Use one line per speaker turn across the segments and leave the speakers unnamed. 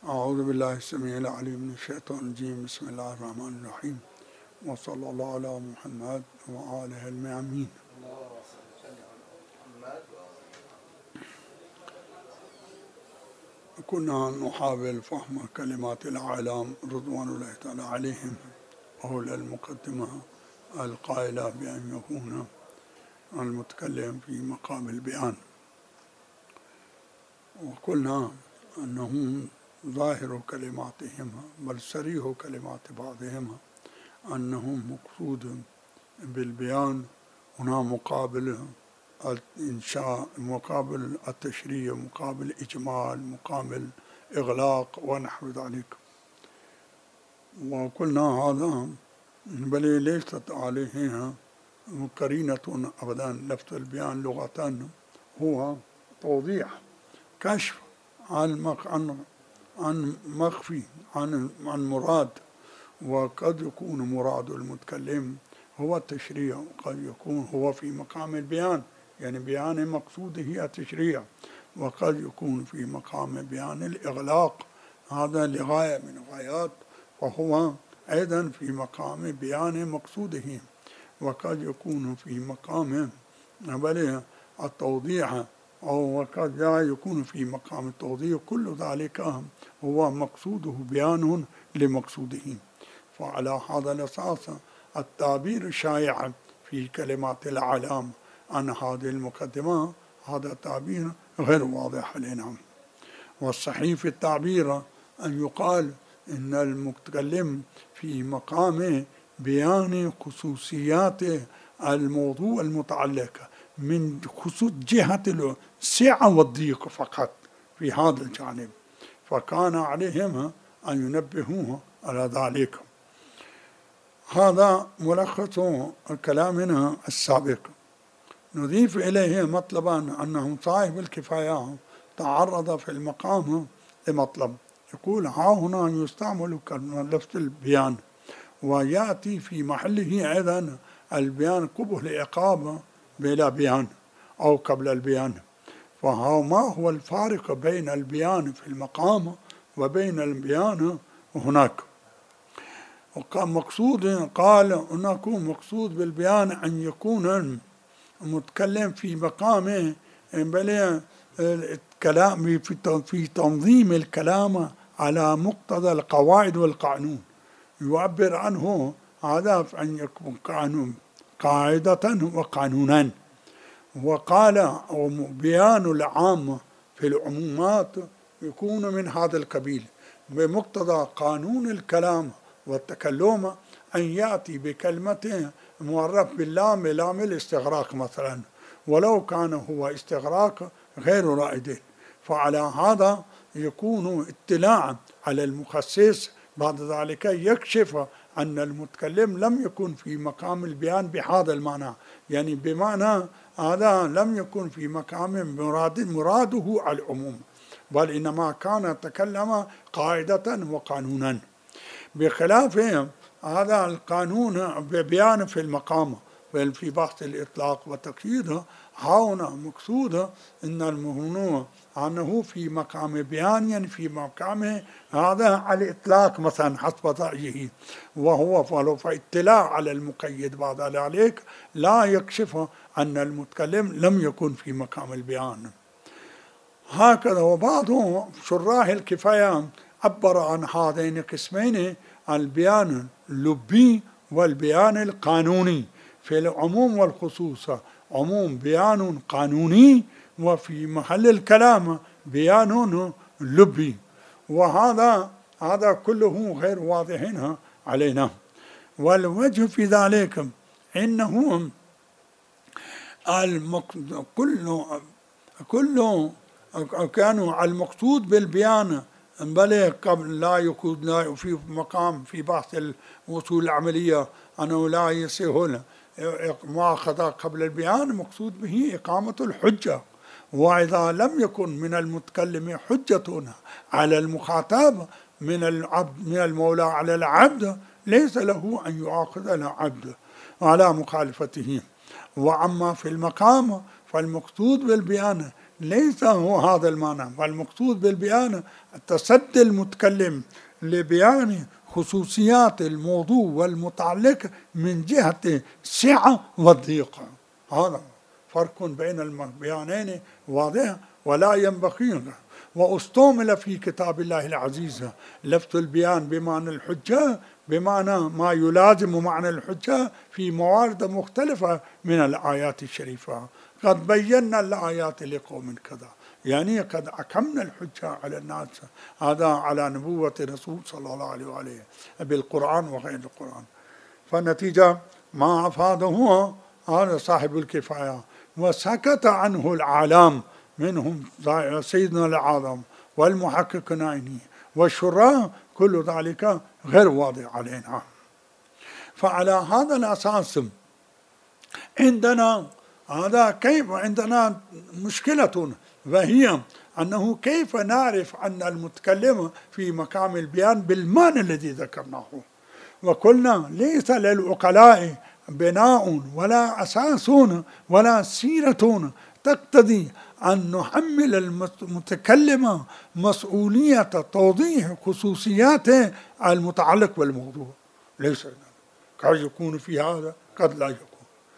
أعوذ بالله السميع العليم من الشيطان الرجيم. بسم الله الرحمن الرحيم، وصلى الله على محمد وآله الميامين. كنا نحاول فهم كلمات الأعلام رضوان الله تعالى عليهم حول المقدمة القائلة بأن يكون المتكلم في مقام البيان، وقلنا أنه ظاهر كلماتهم بل صريح كلمات بعضهم أنهم مقصود بالبيان هنا مقابل الإنشاء، مقابل التشريع، مقابل الإجمال، مقابل إغلاق ونحو ذلك. وقلنا هذا بل ليست عليه قرينة أبدا. لفظ البيان لغة هو توضيح، كشف عن مخفي، عن مراد، وقد يكون مراد المتكلم هو التشريع، وقد يكون هو في مقام البيان، يعني بيان مقصوده التشريع، وقد يكون في مقام بيان الإغلاق، هذا لغاية من الغايات، فهو أيضا في مقام بيان مقصوده، وقد يكون في مقام التوضيح، أو وقد لا يكون في مقام التوضيح. كل ذلك هو مقصوده بيان لمقصوده. فعلى هذا الأساس التعبير الشائع في كلمات الأعلام عن هذه المقدمة هذا تعبير غير واضح لنا، والصحيح في التعبير أن يقال إن المتكلم في مقام بيان خصوصيات الموضوع المتعلق من خصوص جهة السعة والضيق فقط في هذا الجانب، فكان عليهم أن ينبهوه على ذلك. هذا ملخص كلامنا السابق. نضيف إليه مطلبا أنه صاحب الكفاية تعرض في المقام لمطلب، يقول ها هنا يستعمل لفظ البيان، ويأتي في محله أيضا البيان قبل العقاب بلا بيان أو قبل البيان. فما هو الفارق بين البيان في المقام وبين البيان هناك؟ وكان مقصود، قال هناك مقصود بالبيان أن يكون المتكلم في مقام الكلام في تنظيم الكلام على مقتضى القواعد والقانون، يعبر عنه هذا أن يكون قانون قاعدة وقانونا. وقال بيان العام في العمومات يكون من هذا القبيل بمقتضى قانون الكلام والتكلم، أن يأتي بكلمة معرف باللام، لام الاستغراق مثلا، ولو كان هو استغراق غير رائد. فعلى هذا يكون اطلاع على المخصص، بعد ذلك يكشف أن المتكلم لم يكن في مقام البيان بهذا المعنى، يعني بمعنى هذا لم يكن في مقام مراده العموم، بل إنما كان تكلم قاعدة وقانونا، بخلاف هذا القانون ببيان في المقام في بحث الإطلاق والتقييد. هنا مقصود إن المهنوع أنه في مقام بيان، يعني في مقام هذا على الإطلاق مثلا حسب رأيه، وهو فاطلاع على المقيد بعد ذلك لا يكشف أن المتكلم لم يكن في مقام البيان. هكذا. وبعض شراح الكفاية عبر عن هذين القسمين، البيان اللبي والبيان القانوني، في العموم والخصوص عموم بيان قانوني، وفي محل الكلام بيان لبي، وهذا كله غير واضح علينا. والوجه في ذلك إنه كل كانوا المقصود بالبيان بل قبل لا يكون في مقام في بحث الوصول العملية أنه لا يسهل مؤاخذة قبل البيان، مقصود به إقامة الحجة. وإذا لم يكن من المتكلم حجة على المخاطب من المولى على العبد، ليس له أن يؤاخذ العبد على مخالفته. وأما في المقام فالمقصود بالبيان ليس هو هذا المعنى، والمقصود بالبيان تصدي المتكلم لبيان خصوصيات الموضوع والمتعلق من جهة السعة والضيق. هذا فرق بين البيانين واضح ولا ينبغي. واستعمل في كتاب الله العزيز لفظ البيان بمعنى الحجة، بمعنى ما يلازم معنى الحجة في موارد مختلفة من الآيات الشريفة. قد بينا الآيات لقوم كذا، يعني قد أقمنا الحجة على الناس، هذا على نبوة الرسول صلى الله عليه وآله بالقرآن وغير القرآن. فالنتيجة ما أفاده هذا صاحب الكفاية، وسكت عنه العالم منهم سيدنا الأعظم والمحقق نائني والشراء، كل ذلك غير واضح علينا. فعلى هذا الأساس عندنا عندنا مشكلة، وهي أنه كيف نعرف أن المتكلم في مقام البيان بالمعنى الذي ذكرناه. وقلنا ليس للعقلاء بناء ولا أساس ولا سيرة تقتضي أن نحمل المتكلم مسؤولية توضيح خصوصيات المتعلق بالموضوع. ليس، قد يكون في هذا قد لا يكون.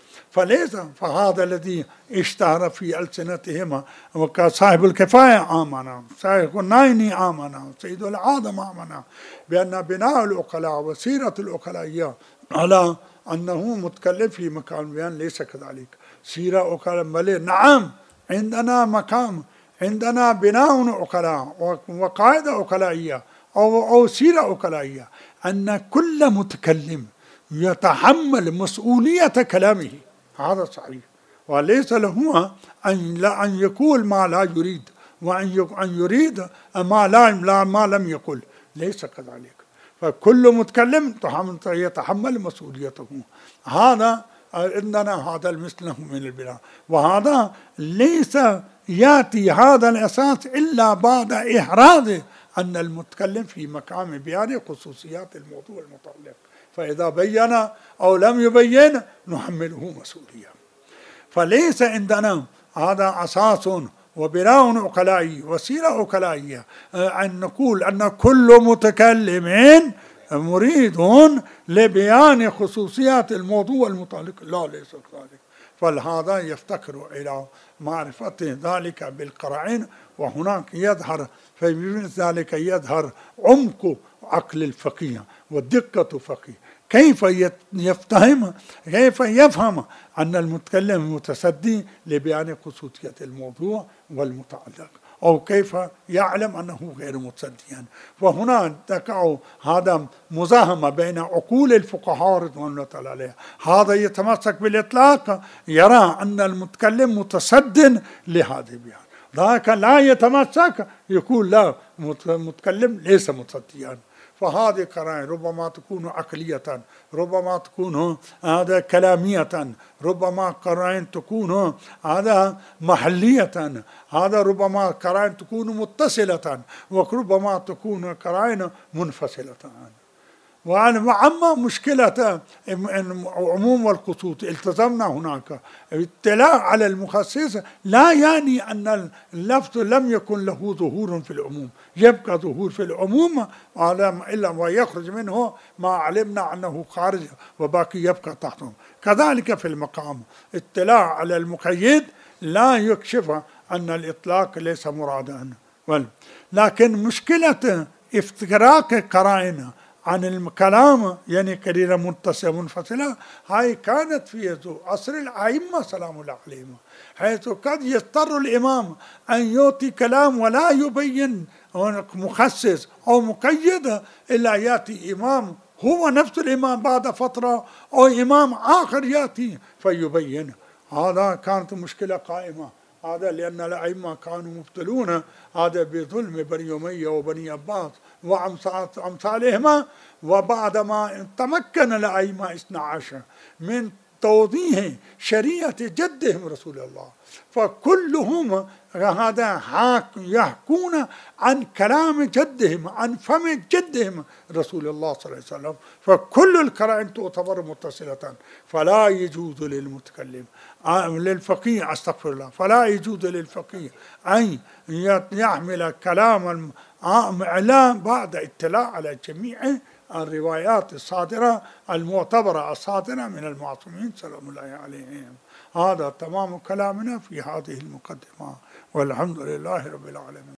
فهذا الذي اشتهر في ألسنتهما، وكصاحب الكفاية آمنا، صاحب النائني آمنا، سيد الأعظم آمنا بأن بناء العقلاء وسيرة العقلائية على أنه متكلم في مكان البيان ليس كذلك. سيرة عقلاء بل نعم، عندنا مقام، عندنا بناء عقلاء وقاعدة عقلائية أو سيرة عقلائية، أن كل متكلم يتحمل مسؤولية كلامه. هذا صحيح، وليس له أن يقول ما لا يريد، وأن يريد ما لم يقل، ليس كذلك. فكل متكلم يتحمل مسؤوليته. هذا عندنا هذا المثل من البناء، وهذا ليس يأتي هذا الأساس إلا بعد إحراز أن المتكلم في مقام بيان خصوصيات الموضوع المتعلق، فإذا بين أو لم يبين نحمله مسؤولية. فليس عندنا هذا أساس وبناء عقلائي وسيرة عقلائية أن نقول أن كل متكلم مريد لبيان خصوصيات الموضوع المتعلق، لا، ليس كذلك. فهذا يفتقر إلى معرفة ذلك بالقرائن، وهناك يظهر في ذلك يظهر عمق عقل الفقيه ودقة فقيه، كيف يفهم أن المتكلم متصدي لبيان خصوصية الموضوع والمتعلق، أو كيف يعلم أنه غير متصديا. وهنا تقع هذا مزاحمة بين عقول الفقهاء رضوان الله تعالى عليهم. هذا يتمسك بالإطلاق، يرى أن المتكلم متصد لهذا البيان، ذاك لا يتمسك يقول لا، متكلم ليس متصديا. فهذه قرائن ربما تكون عقلية، ربما تكون هذا كلامية، ربما قرائن تكون هذا محلية، هذا ربما قرائن تكون متصلة، وربما تكون قرائن منفصلة. وأما مشكلة العموم والخصوص التزمنا هناك. الاطلاع على المخصص لا يعني أن اللفظ لم يكن له ظهور في العموم، يبقى ظهور في العموم إلا ويخرج منه ما علمنا أنه خارج وباقي يبقى تحته. كذلك في المقام اطلاع على المقيد لا يكشف أن الإطلاق ليس مرادا. لكن مشكلة افتراق قرائن عن الكلام يعني قرينة متصلة منفصلة، هاي كانت في عصر الأئمة سلام الله عليهم، حيث قد يضطر الإمام أن يعطي كلام ولا يبين مخصص أو مقيد، إلا يأتي إمام هو نفس الإمام بعد فترة، أو إمام آخر يأتي فيبين. هذا كانت مشكلة قائمة، هذا لأن الأئمة كانوا مبتلون هذا بظلم بني أمية وبني عباس وأمثالهما. وبعدما تمكن الأئمة 12 من توضيح شريعة جدهم رسول الله، فكلهم هذا يحكون عن كلام جدهم، عن فم جدهم رسول الله صلى الله عليه وسلم، فكل القرائن تعتبر متصلة، فلا يجوز للمتكلم للفقيه استغفر الله، فلا يجوز للفقيه أن يحمل كلام الإعلام بعد اطلاع على جميع الروايات الصادرة المعتبرة الصادرة من المعصومين سلام الله عليهم. هذا تمام كلامنا في هذه المقدمة، والحمد لله رب العالمين.